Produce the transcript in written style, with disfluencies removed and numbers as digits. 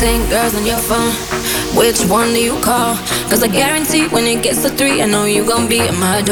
17 girls on your phone. Which one do you call? 'Cause I guarantee when it gets to 3, I know you gon' be at my door.